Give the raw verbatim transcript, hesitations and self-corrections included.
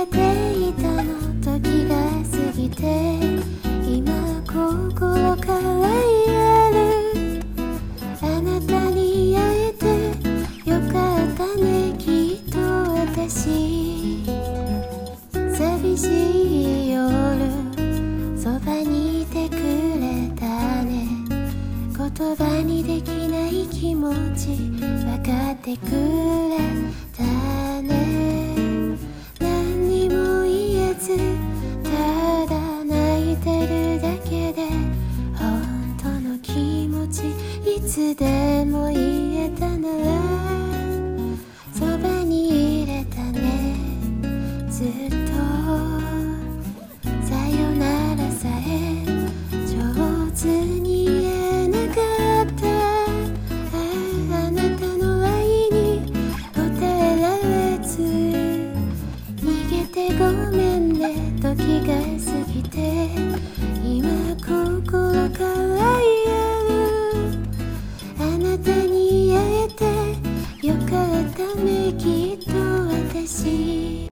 げていたの。時が過ぎて今心から言える。あなたに会えてよかったね。きっと私寂しい夜そばにいてくれたね。言葉にできない気持ち分かってくれたね。何にも言えずただ泣いてるだけで本当の気持ちいつでも言えたならそばにいれたね。ずっとさよならさえ上手に言えなかった。ああなたの愛に答えられず逃げてごめんね。時が過ぎて